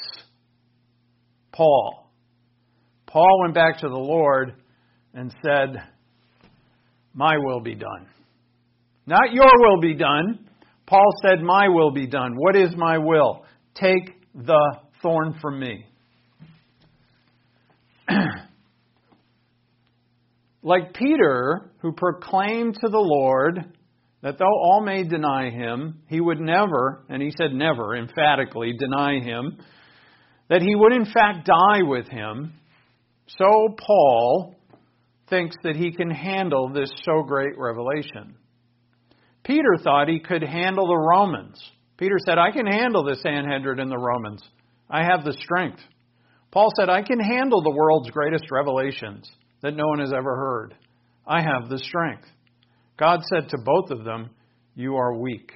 Speaker 1: Paul. Paul went back to the Lord and said, my will be done. Not your will be done. Paul said, my will be done. What is my will? Take the thorn from me. Like Peter, who proclaimed to the Lord that though all may deny him, he would never, and he said never, emphatically, deny him, that he would in fact die with him, so Paul, thinks that he can handle this so great revelation. Peter thought he could handle the Romans. Peter said, I can handle the Sanhedrin and the Romans. I have the strength. Paul said, I can handle the world's greatest revelations that no one has ever heard. I have the strength. God said to both of them, you are weak.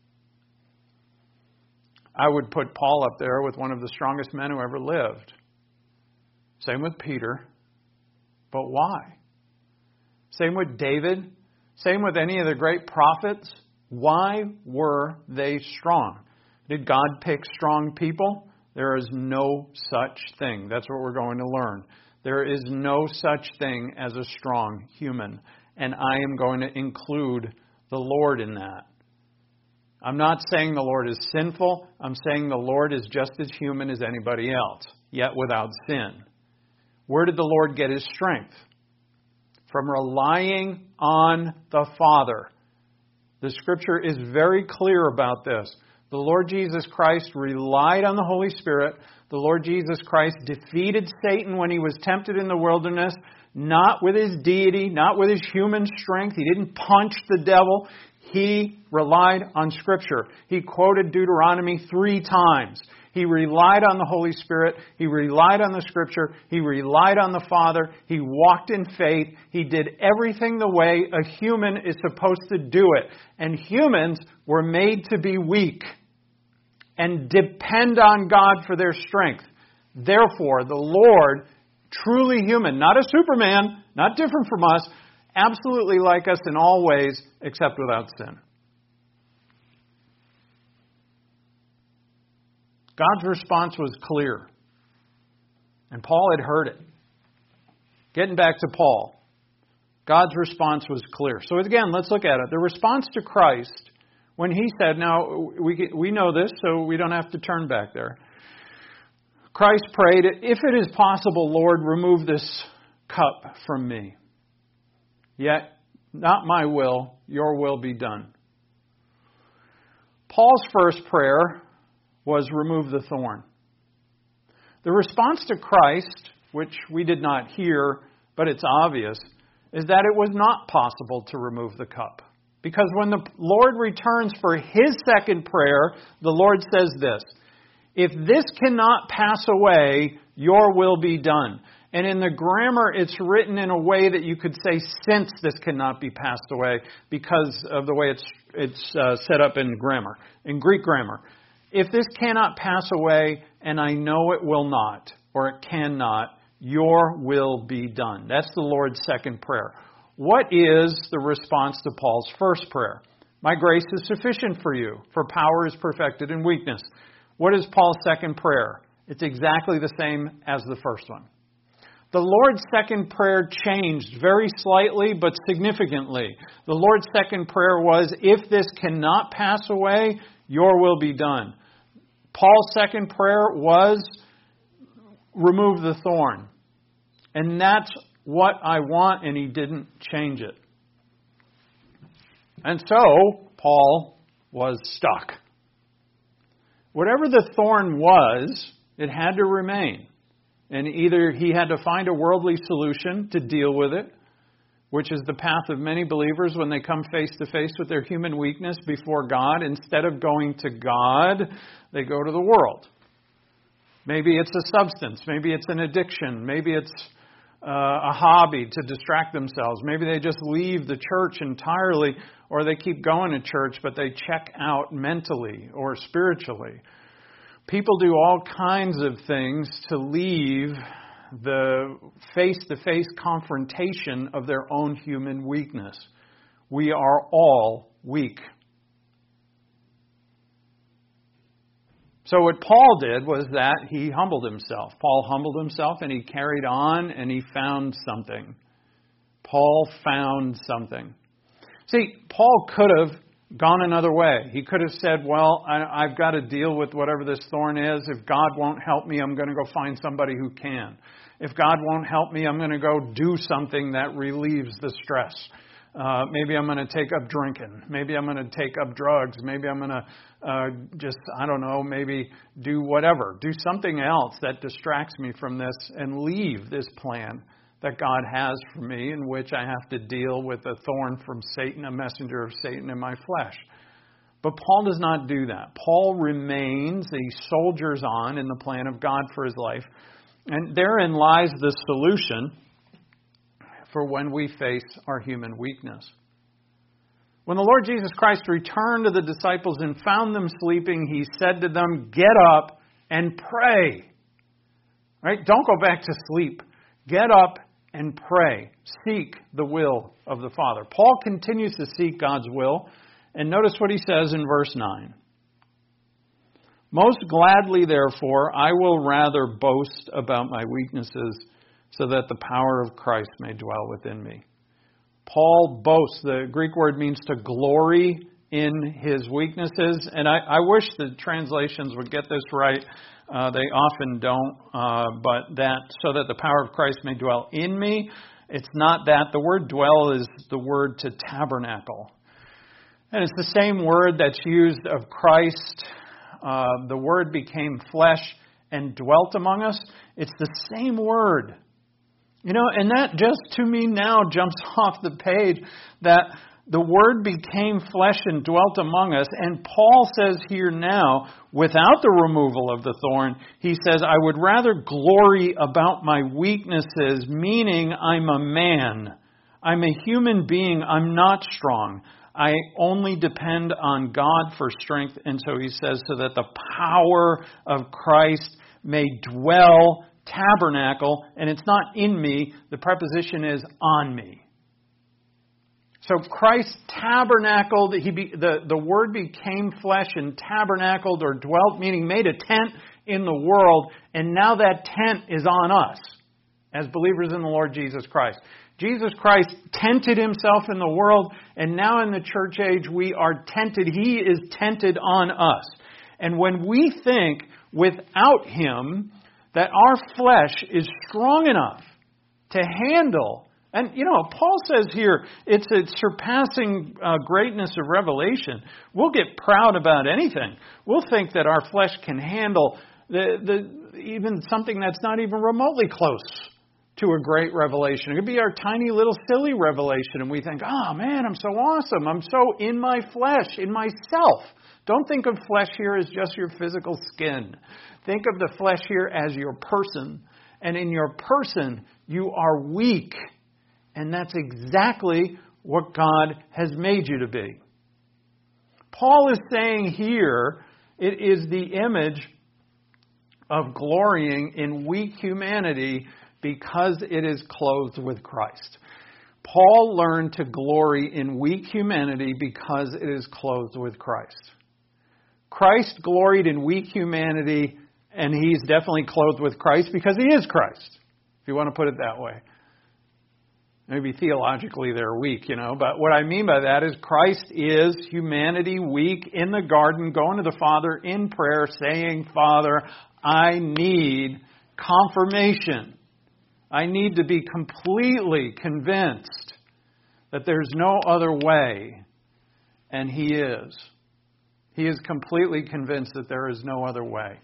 Speaker 1: I would put Paul up there with one of the strongest men who ever lived. Same with Peter. But why? Same with David. Same with any of the great prophets. Why were they strong? Did God pick strong people? There is no such thing. That's what we're going to learn. There is no such thing as a strong human. And I am going to include the Lord in that. I'm not saying the Lord is sinful. I'm saying the Lord is just as human as anybody else, yet without sin. Where did the Lord get his strength? From relying on the Father. The Scripture is very clear about this. The Lord Jesus Christ relied on the Holy Spirit. The Lord Jesus Christ defeated Satan when he was tempted in the wilderness, not with his deity, not with his human strength. He didn't punch the devil. He relied on Scripture. He quoted Deuteronomy three times. He relied on the Holy Spirit. He relied on the Scripture. He relied on the Father. He walked in faith. He did everything the way a human is supposed to do it. And humans were made to be weak and depend on God for their strength. Therefore, the Lord, truly human, not a Superman, not different from us, absolutely like us in all ways, except without sin. God's response was clear. And Paul had heard it. Getting back to Paul, God's response was clear. So again, let's look at it. The response to Christ, when he said, now we we know this, so we don't have to turn back there. Christ prayed, if it is possible, Lord, remove this cup from me. Yet, not my will, your will be done. Paul's first prayer was remove the thorn. The response to Christ, which we did not hear, but it's obvious, is that it was not possible to remove the cup. Because when the Lord returns for his second prayer, the Lord says this, if this cannot pass away, your will be done. And in the grammar, it's written in a way that you could say, since this cannot be passed away, because of the way it's it's uh, set up in grammar, in Greek grammar. If this cannot pass away, and I know it will not, or it cannot, your will be done. That's the Lord's second prayer. What is the response to Paul's first prayer? My grace is sufficient for you, for power is perfected in weakness. What is Paul's second prayer? It's exactly the same as the first one. The Lord's second prayer changed very slightly but significantly. The Lord's second prayer was, if this cannot pass away, your will be done. Paul's second prayer was, remove the thorn. And that's what I want, and he didn't change it. And so, Paul was stuck. Whatever the thorn was, it had to remain. And either he had to find a worldly solution to deal with it, which is the path of many believers when they come face to face with their human weakness before God. Instead of going to God, they go to the world. Maybe it's a substance. Maybe it's an addiction. Maybe it's uh, a hobby to distract themselves. Maybe they just leave the church entirely, or they keep going to church, but they check out mentally or spiritually. People do all kinds of things to leave the face-to-face confrontation of their own human weakness. We are all weak. So what Paul did was that he humbled himself. Paul humbled himself and he carried on and he found something. Paul found something. See, Paul could have gone another way. He could have said, well, I, I've got to deal with whatever this thorn is. If God won't help me, I'm going to go find somebody who can. If God won't help me, I'm going to go do something that relieves the stress. Uh, maybe I'm going to take up drinking. Maybe I'm going to take up drugs. Maybe I'm going to uh, just, I don't know, maybe do whatever. Do something else that distracts me from this and leave this plan that God has for me, in which I have to deal with a thorn from Satan, a messenger of Satan in my flesh. But Paul does not do that. Paul remains, he soldiers on in the plan of God for his life. And therein lies the solution for when we face our human weakness. When the Lord Jesus Christ returned to the disciples and found them sleeping, he said to them, "Get up and pray." Right? Don't go back to sleep. Get up and pray. Seek the will of the Father. Paul continues to seek God's will. And notice what he says in verse nine. "Most gladly, therefore, I will rather boast about my weaknesses, so that the power of Christ may dwell within me." Paul boasts. The Greek word means to glory in his weaknesses. And I, I wish the translations would get this right. Uh, they often don't. Uh, but that, so that the power of Christ may dwell in me. It's not that. The word dwell is the word to tabernacle. And it's the same word that's used of Christ. Uh, the Word became flesh and dwelt among us. It's the same word. You know, and that just to me now jumps off the page, that the Word became flesh and dwelt among us. And Paul says here now, without the removal of the thorn, he says, I would rather glory about my weaknesses, meaning I'm a man. I'm a human being. I'm not strong. I only depend on God for strength. And so he says, so that the power of Christ may dwell, tabernacle, and it's not in me. The preposition is on me. So Christ tabernacled, he be, the, the Word became flesh and tabernacled or dwelt, meaning made a tent in the world. And now that tent is on us as believers in the Lord Jesus Christ. Jesus Christ tented himself in the world, and now in the church age we are tented. He is tented on us. And when we think without him that our flesh is strong enough to handle, and you know, Paul says here, it's a surpassing uh, greatness of revelation. We'll get proud about anything. We'll think that our flesh can handle the, the even something that's not even remotely close to a great revelation. It could be our tiny little silly revelation, and we think, oh man, I'm so awesome. I'm so in my flesh, in myself. Don't think of flesh here as just your physical skin. Think of the flesh here as your person. And in your person, you are weak. And that's exactly what God has made you to be. Paul is saying here, it is the image of glorying in weak humanity because it is clothed with Christ. Paul learned to glory in weak humanity because it is clothed with Christ. Christ gloried in weak humanity, and he's definitely clothed with Christ because he is Christ, if you want to put it that way. Maybe theologically they're weak, you know, but what I mean by that is Christ is humanity weak in the garden, going to the Father in prayer, saying, Father, I need confirmation. I need to be completely convinced that there's no other way, and he is. He is completely convinced that there is no other way.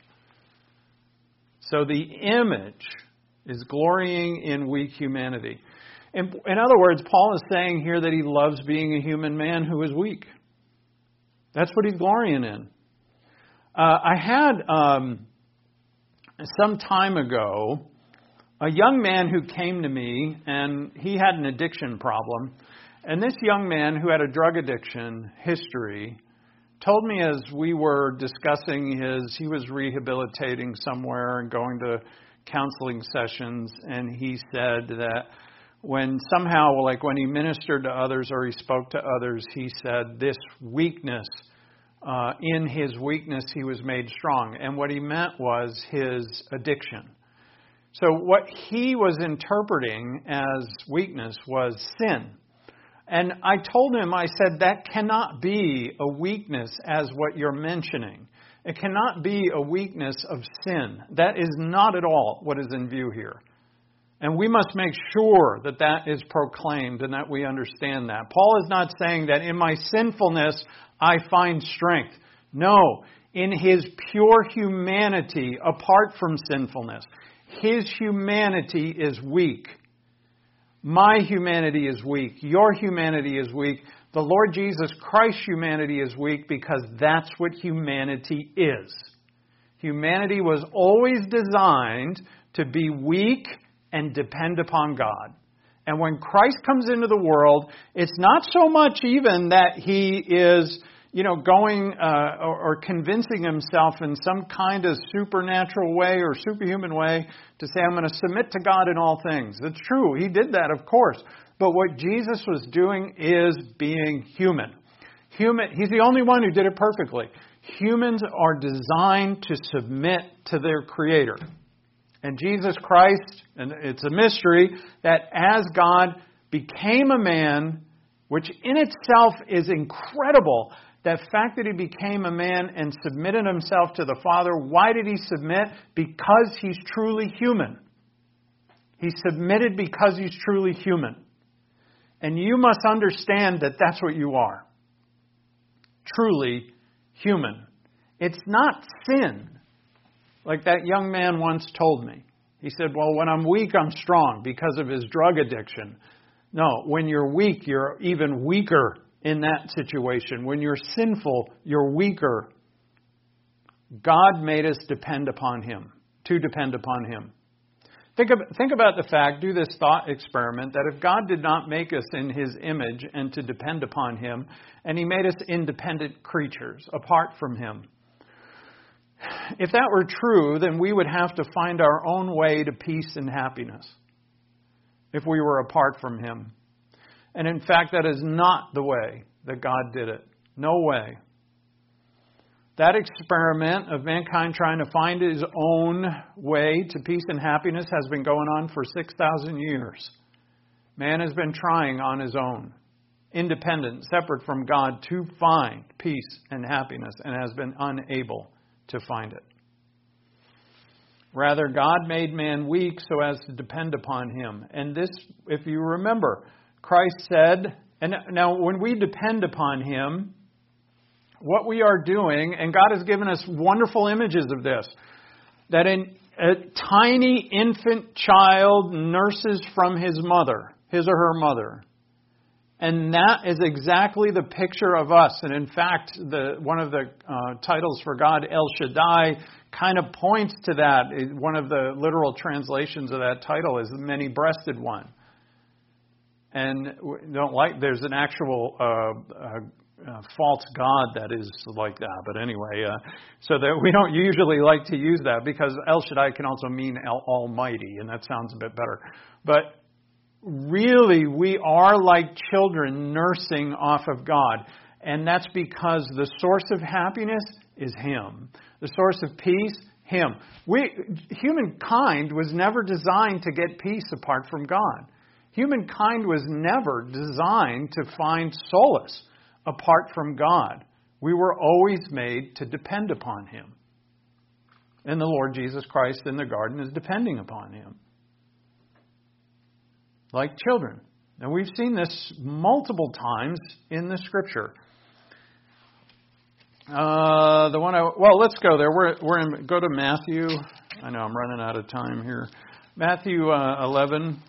Speaker 1: So the image is glorying in weak humanity. In, in other words, Paul is saying here that he loves being a human man who is weak. That's what he's glorying in. Uh, I had, um, some time ago, a young man who came to me, and he had an addiction problem. And this young man who had a drug addiction history told me as we were discussing his, he was rehabilitating somewhere and going to counseling sessions, and he said that when somehow, like when he ministered to others or he spoke to others, he said this weakness, uh, in his weakness he was made strong. And what he meant was his addiction. So what he was interpreting as weakness was sin. And I told him, I said, that cannot be a weakness as what you're mentioning. It cannot be a weakness of sin. That is not at all what is in view here. And we must make sure that that is proclaimed and that we understand that. Paul is not saying that in my sinfulness I find strength. No, in his pure humanity, apart from sinfulness, his humanity is weak. My humanity is weak. Your humanity is weak. The Lord Jesus Christ's humanity is weak because that's what humanity is. Humanity was always designed to be weak and depend upon God. And when Christ comes into the world, it's not so much even that he is, you know, going uh, or, or convincing himself in some kind of supernatural way or superhuman way to say, I'm going to submit to God in all things. It's true. He did that, of course. But what Jesus was doing is being human. Human. He's the only one who did it perfectly. Humans are designed to submit to their Creator. And Jesus Christ, and it's a mystery, that as God became a man, which in itself is incredible, that fact that he became a man and submitted himself to the Father. Why did he submit? Because he's truly human. He submitted because he's truly human. And you must understand that that's what you are. Truly human. It's not sin. Like that young man once told me. He said, well, when I'm weak, I'm strong because of his drug addiction. No, when you're weak, you're even weaker in that situation. When you're sinful, you're weaker. God made us depend upon Him, to depend upon Him. Think, of, think about the fact, do this thought experiment, that if God did not make us in His image and to depend upon Him, and He made us independent creatures apart from Him, if that were true, then we would have to find our own way to peace and happiness if we were apart from Him. And in fact, that is not the way that God did it. No way. That experiment of mankind trying to find his own way to peace and happiness has been going on for six thousand years. Man has been trying on his own, independent, separate from God, to find peace and happiness, and has been unable to find it. Rather, God made man weak so as to depend upon Him. And this, if you remember, Christ said, and now when we depend upon Him, what we are doing, and God has given us wonderful images of this, that in a tiny infant child nurses from his mother, his or her mother. And that is exactly the picture of us. And in fact, the one of the uh, titles for God, El Shaddai, kind of points to that. One of the literal translations of that title is the many-breasted one. And don't like there's an actual uh, uh, uh, false god that is like that. But anyway, uh, so that we don't usually like to use that because El Shaddai can also mean El Almighty, and that sounds a bit better. But really, we are like children nursing off of God. And that's because the source of happiness is Him. The source of peace, Him. We, humankind was never designed to get peace apart from God. Humankind was never designed to find solace apart from God. We were always made to depend upon Him. And the Lord Jesus Christ in the garden is depending upon Him. Like children. And we've seen this multiple times in the Scripture. Uh, the one I, well, let's go there. We're we're in, go to Matthew. I know I'm running out of time here. Matthew uh, eleven.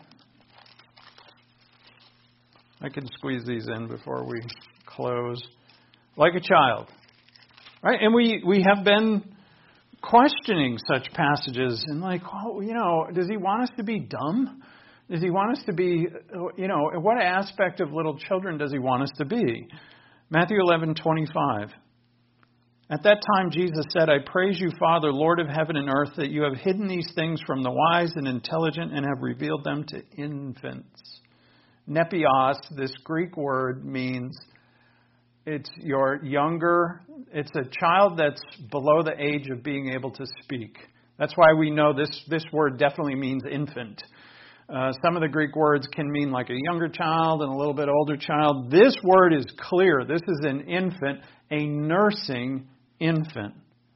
Speaker 1: I can squeeze these in before we close. Like a child, right? And we we have been questioning such passages and like, well, you know, does He want us to be dumb? Does He want us to be, you know, what aspect of little children does He want us to be? Matthew eleven twenty-five. At that time, Jesus said, I praise you, Father, Lord of heaven and earth, that you have hidden these things from the wise and intelligent and have revealed them to infants. Nepios, this Greek word, means it's your younger, it's a child that's below the age of being able to speak. That's why we know this, this word definitely means infant. Uh, some of the Greek words can mean like a younger child and a little bit older child. This word is clear. This is an infant, a nursing infant.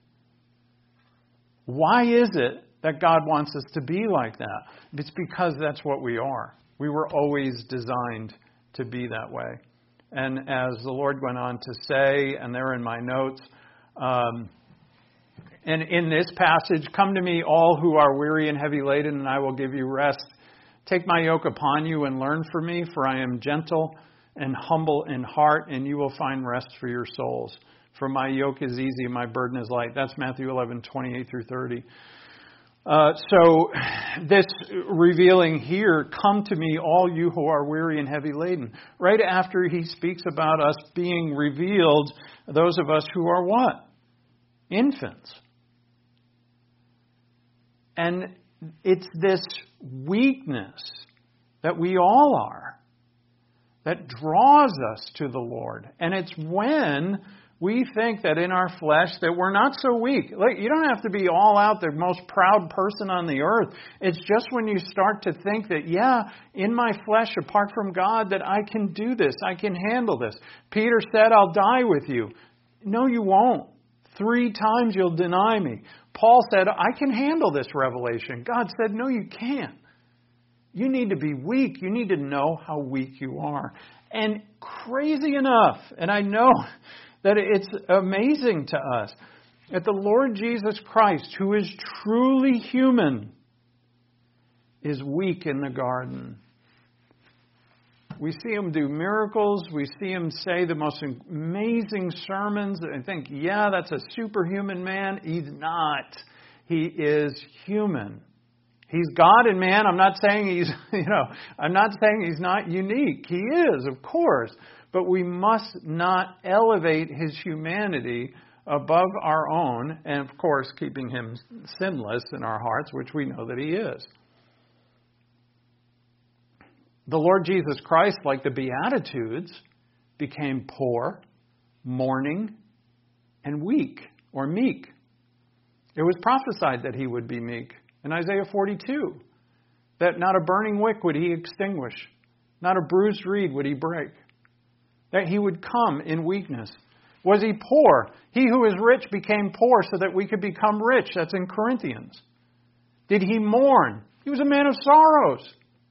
Speaker 1: Why is it that God wants us to be like that? It's because that's what we are. We were always designed to be that way. And as the Lord went on to say, and they're in my notes, um, and in this passage, come to me all who are weary and heavy laden, and I will give you rest. Take my yoke upon you and learn from me, for I am gentle and humble in heart, and you will find rest for your souls. For my yoke is easy and my burden is light. That's Matthew eleven, twenty-eight through thirty. Uh, so this revealing here, come to me, all you who are weary and heavy laden. Right after he speaks about us being revealed, those of us who are what? Infants. And it's this weakness that we all are that draws us to the Lord. And it's when we think that in our flesh that we're not so weak. Like, you don't have to be all out the most proud person on the earth. It's just when you start to think that, yeah, in my flesh, apart from God, that I can do this. I can handle this. Peter said, I'll die with you. No, you won't. Three times you'll deny me. Paul said, I can handle this revelation. God said, no, you can't. You need to be weak. You need to know how weak you are. And crazy enough, and I know that it's amazing to us, that the Lord Jesus Christ, who is truly human, is weak in the garden. We see him do miracles. We see him say the most amazing sermons. I think, yeah, that's a superhuman man. He's not. He is human. He's God and man. I'm not saying he's, you know, I'm not saying he's not unique. He is, of course. But we must not elevate his humanity above our own, and of course, keeping him sinless in our hearts, which we know that he is. The Lord Jesus Christ, like the Beatitudes, became poor, mourning, and weak, or meek. It was prophesied that he would be meek in Isaiah forty-two, that not a burning wick would he extinguish, not a bruised reed would he break, that he would come in weakness. Was he poor? He who is rich became poor so that we could become rich. That's in Corinthians. Did he mourn? He was a man of sorrows.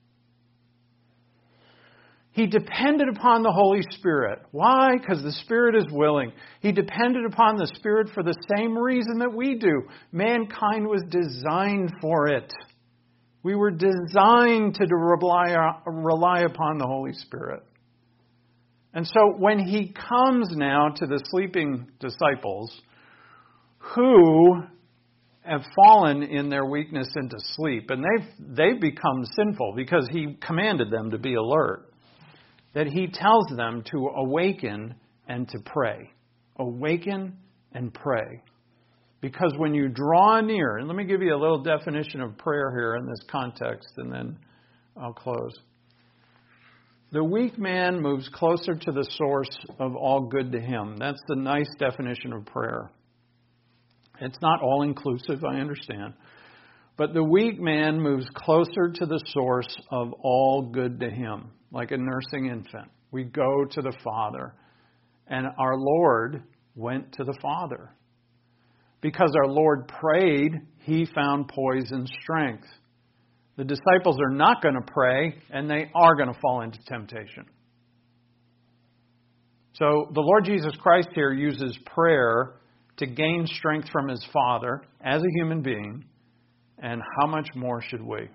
Speaker 1: He depended upon the Holy Spirit. Why? Because the Spirit is willing. He depended upon the Spirit for the same reason that we do. Mankind was designed for it. We were designed to rely, rely upon the Holy Spirit. And so when he comes now to the sleeping disciples who have fallen in their weakness into sleep, and they've, they've become sinful because he commanded them to be alert, that he tells them to awaken and to pray. Awaken and pray. Because when you draw near, and let me give you a little definition of prayer here in this context, and then I'll close. The weak man moves closer to the source of all good to him. That's the nice definition of prayer. It's not all-inclusive, I understand. But the weak man moves closer to the source of all good to him, like a nursing infant. We go to the Father. And our Lord went to the Father. Because our Lord prayed, he found poise and strength. The disciples are not going to pray, and they are going to fall into temptation. So the Lord Jesus Christ here uses prayer to gain strength from his Father as a human being, and how much more should we?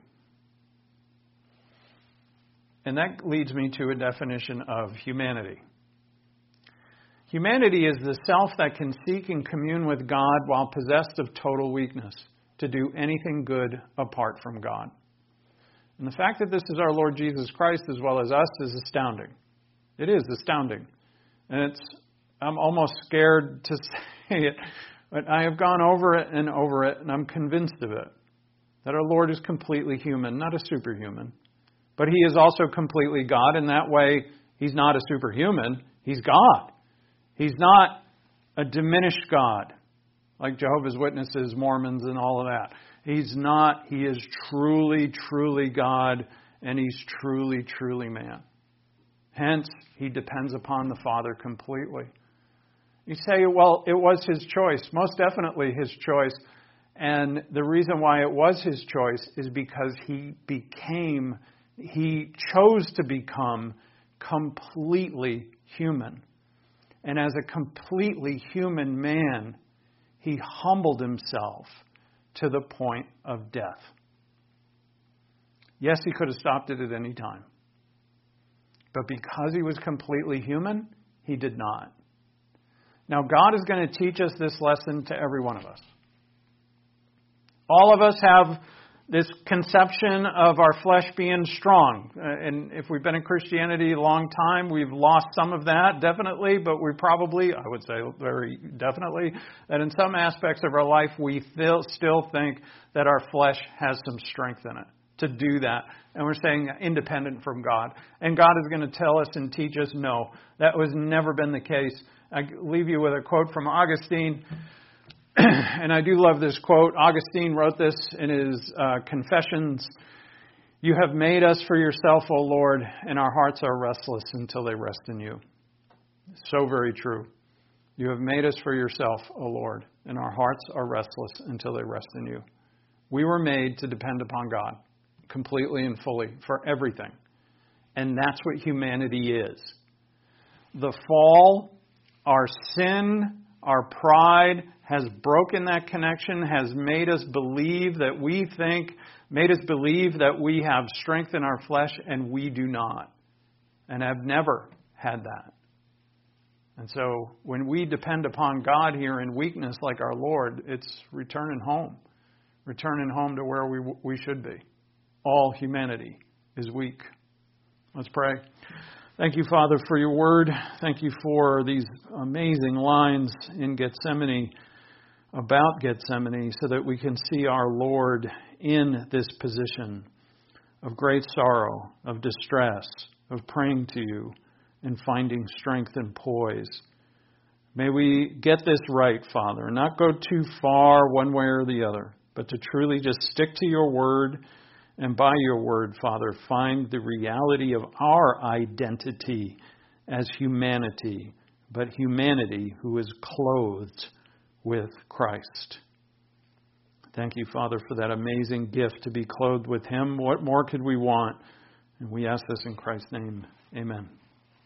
Speaker 1: And that leads me to a definition of humanity. Humanity is the self that can seek and commune with God while possessed of total weakness to do anything good apart from God. And the fact that this is our Lord Jesus Christ as well as us is astounding. It is astounding. And it's I'm almost scared to say it, but I have gone over it and over it, and I'm convinced of it. That our Lord is completely human, not a superhuman. But he is also completely God. In that way, he's not a superhuman. He's God. He's not a diminished God, like Jehovah's Witnesses, Mormons, and all of that. He's not. He is truly, truly God, and he's truly, truly man. Hence, he depends upon the Father completely. You say, well, it was his choice. Most definitely his choice. And the reason why it was his choice is because he became, he chose to become completely human. And as a completely human man, he humbled himself to the point of death. Yes, he could have stopped it at any time. But because he was completely human, he did not. Now, God is going to teach us this lesson to every one of us. All of us have this conception of our flesh being strong. And if we've been in Christianity a long time, we've lost some of that, definitely. But we probably, I would say very definitely, that in some aspects of our life, we still think that our flesh has some strength in it to do that. And we're saying independent from God. And God is going to tell us and teach us, no, that was never been the case. I leave you with a quote from Augustine. And I do love this quote. Augustine wrote this in his uh, Confessions. You have made us for yourself, O Lord, and our hearts are restless until they rest in you. So very true. You have made us for yourself, O Lord, and our hearts are restless until they rest in you. We were made to depend upon God completely and fully for everything. And that's what humanity is. The fall, our sin, our pride has broken that connection, has made us believe that we think, made us believe that we have strength in our flesh, and we do not, and have never had that. And so when we depend upon God here in weakness like our Lord, it's returning home, returning home to where we we should be. All humanity is weak. Let's pray. Thank you, Father, for your word. Thank you for these amazing lines in Gethsemane, about Gethsemane, so that we can see our Lord in this position of great sorrow, of distress, of praying to you and finding strength and poise. May we get this right, Father, and not go too far one way or the other, but to truly just stick to your word, and by your word, Father, find the reality of our identity as humanity, but humanity who is clothed with Christ. Thank you, Father, for that amazing gift to be clothed with Him. What more could we want? And we ask this in Christ's name. Amen.